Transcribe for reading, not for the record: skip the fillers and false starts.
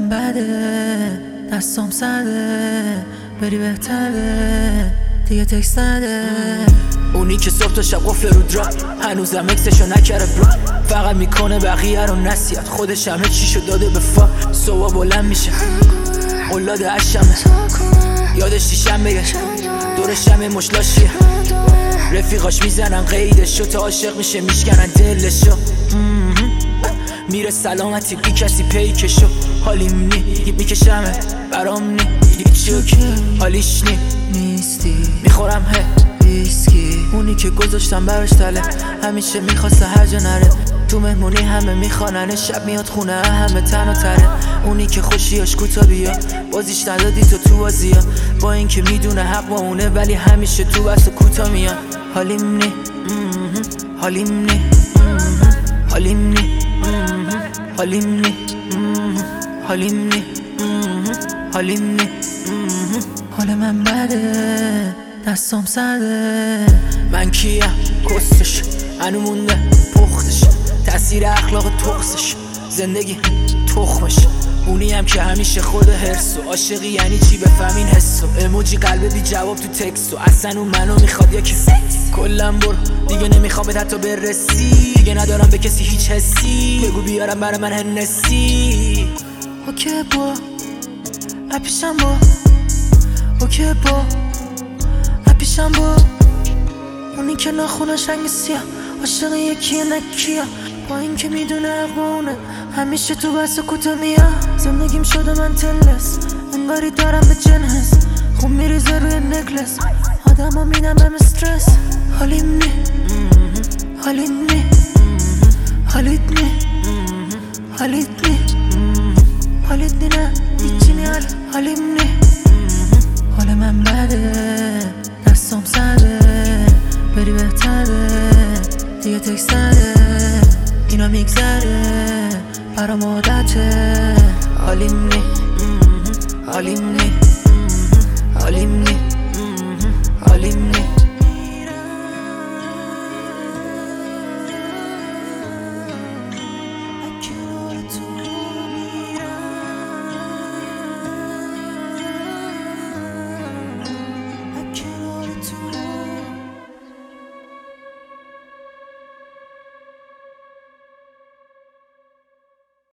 من بده، دستام سرده، بری بهتره دیگه تکست نده. اونی که صبح تا شب قفل رود را هنوزم اکسشو نکره برو، فقط میکنه بقیه رو نصیحت، خودش همه چیشو داده به فاک. صبح بلند میشه اولاد عشمه، یادش دیشم بگه دورش همه مشلاشیه، رفیقاش میزنن قیدشو تا عاشق میشه میشکنن دلشو. میره سلامتی بی کسی پیکشو، حالیم نی میکشمه برام نی هیچی حالیش نی نیستی میخورم ویسکی. اونی که گذاشتم براش تله، همیشه میخواسته هر جا نره، تو مهمونی همه میخواننه، شب میاد خونه همه تنها تره. اونی که خوشیاش کوتا بیا، بازیش ندادی تو بازیا، با اینکه میدونه حق با اونه ولی همیشه تو بس و کوتا میاد. حالیم نی حالیم نی حالیم نی حالیم نی حالیم نی حالیم نی. حال من بده، دستام سرده، من کیم کستش هنو مونده پختش، تأثیر اخلاق تخصش زندگی تخمش. اونی هم که همیشه خود هرسو، عاشقی یعنی چی بفهمین حسو، اموجی قلب بی جواب تو تکستو، اصلا اون منو میخواد یا که کلم برو دیگه نمیخوام حتی برسی، دیگه ندارم به کسی هیچ حسی، بگو بیارم برای من هنسی. اوکی با اپیشم با اوکی با اپیشم با اونی که ناخونش رنگ سیاه، عاشق یکی نکیه، با این که میدونه اقوانه همیشه تو بس و کوتا میاد. زندگیم شده من تلس، انگاری دارم به جنس، خوب میریزه روی نکلس، آدم ها میدم بهم استرس. حالیم نی حالیم نی حالیت نی حالیت نی حالیت نی نه هیچی نی حالیم نی. حال من بده، دستام سرده، بری بهتره دیگه تکست نده، اینا میگذره برام عادته. حالیم نی حالیم نی